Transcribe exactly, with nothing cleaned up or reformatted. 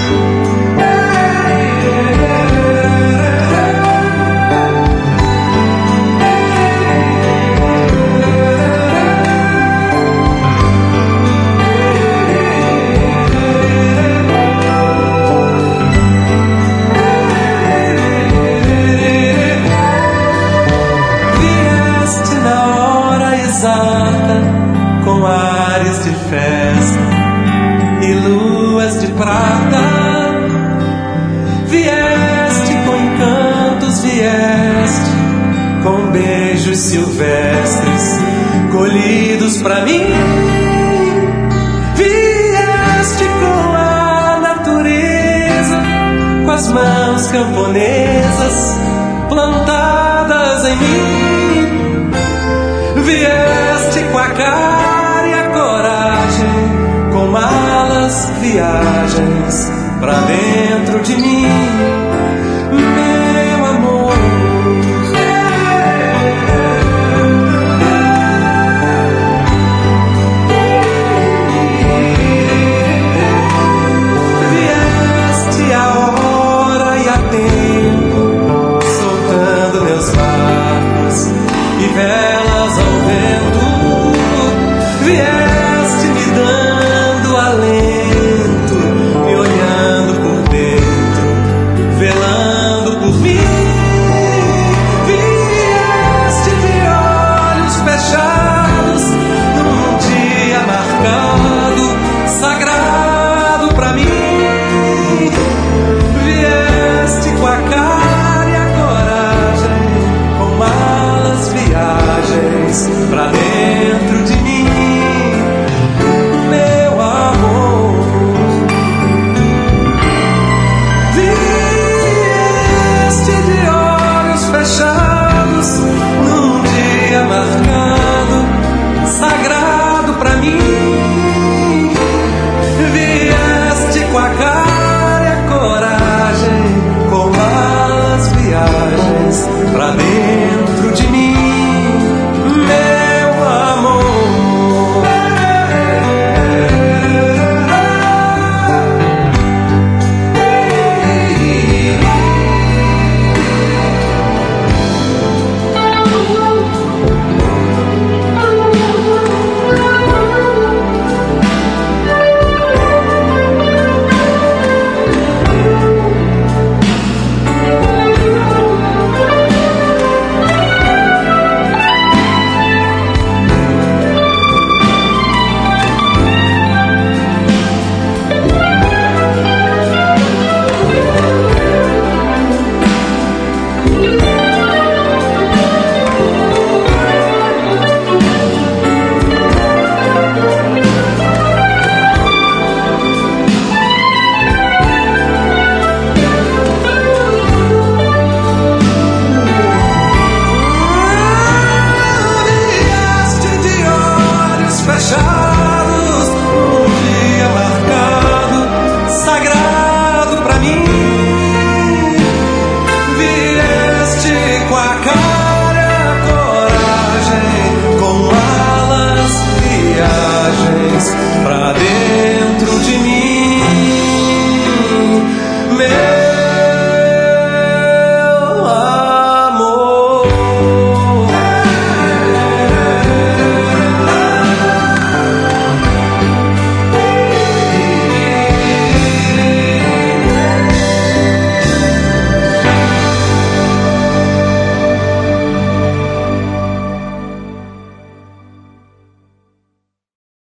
Com ares de festa e luas de prata, vieste com encantos, vieste com beijos silvestres colhidos pra mim. Vieste com a natureza, com as mãos camponesas plantadas em mim. Vieste com a cara e a coragem, com malas, viagens pra dentro de mim.